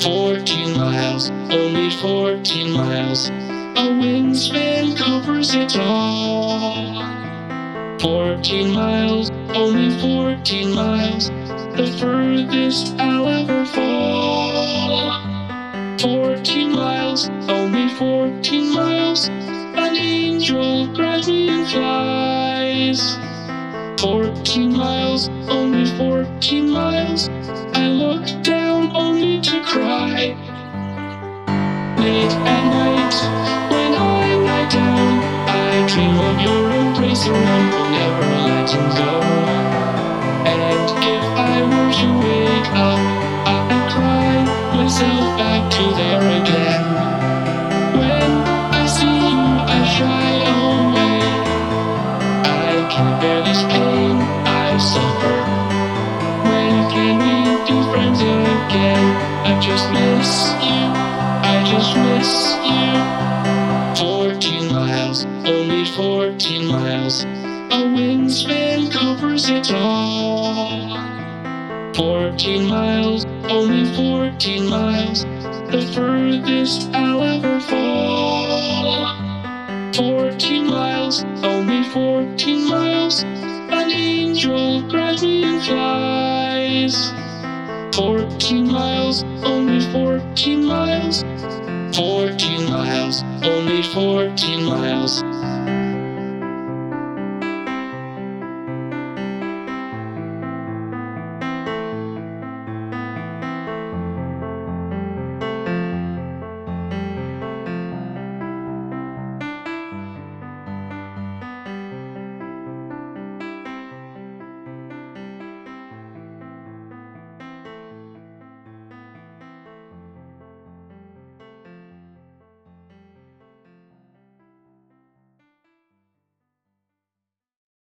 14 miles, only 14 miles. A wingspan covers it all. 14 miles, only 14 miles. The furthest I'll ever fall. 14 miles, only 14 miles. An angel grabs me and flies. 14 miles, only 14 miles. I look down only to cry. Late at night, when I lie down, I dream of your embrace and I will never let you go. And if I were to wake up, I'd cry myself back to there again. When I see you, I shy away. I can't bear this pain I suffer. When can we be friends again? I just miss you. I just miss you. 14 miles, only 14 miles. A wingspan covers it all. 14 miles, only 14 miles. The furthest I'll ever fall. 14 miles, only 14 miles. An angel grabs me and flies. 14 miles, only 14 miles. 14 miles, only 14 miles.